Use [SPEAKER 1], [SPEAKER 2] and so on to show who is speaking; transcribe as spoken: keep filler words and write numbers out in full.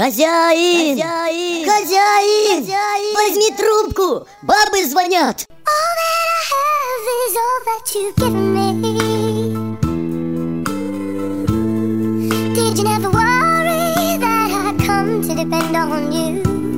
[SPEAKER 1] Хозяин! Хозяин! Хозяин! Хозяин! Возьми трубку! Бабы звонят!
[SPEAKER 2] All that I have is all that you've given me. Did you never worry that I'd come to depend on you?